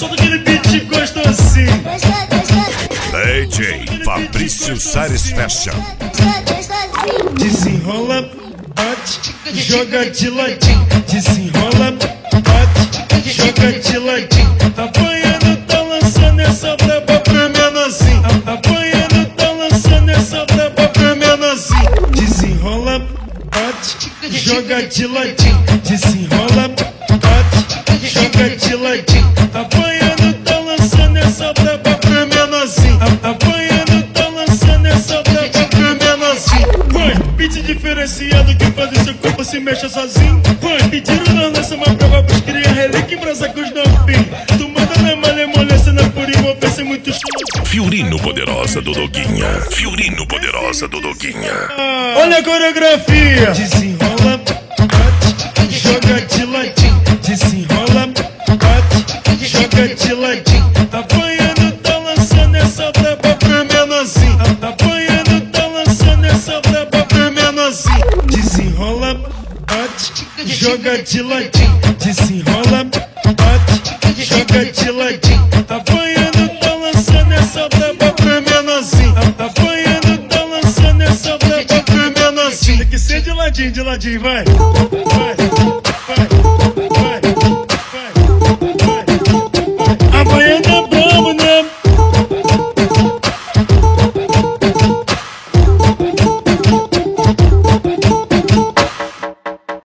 solta aquele beat gostosinho. DJ Fabrício Sares Fashion. Desenrola, bate, joga de ladinho. Desenrola, bate, joga de ladinho. Apanhando, tá lançando essa braba pra menorzinho. Apanhando, tá lançando essa braba pra menorzinho. Desenrola, bate, joga de ladinho. Desenrola, bate, joga de ladinho. Apanhando, tá lançando essa braba pra menorzinho. Apanhando, tá lançando essa braba pra menorzinho. Põe, beat diferenciado que faz o seu corpo se mexa sozinho. Põe, pediram na lança uma prova pros cria relíquia em brasa com os novinhos. Tu manda na malha, molha, cena por envolvência muito chulo. Fiorino Poderosa do Doguinha. Fiorino Poderosa do Doguinha. Olha a coreografia. Desenrola, bate, joga de ladinho. Desenrola, bate, joga de ladinho. Apanhando, tá lançando essa braba pra menorzinho. Apanhando, tá lançando essa braba pra menorzinho. Desenrola, bate, joga de ladinho. Desenrola, bate, joga de ladinho. Apanhando, tá lançando essa braba pra menorzinho. Apanhando, tá lançando essa braba pra menorzinho. Tem que ser de ladinho, vai.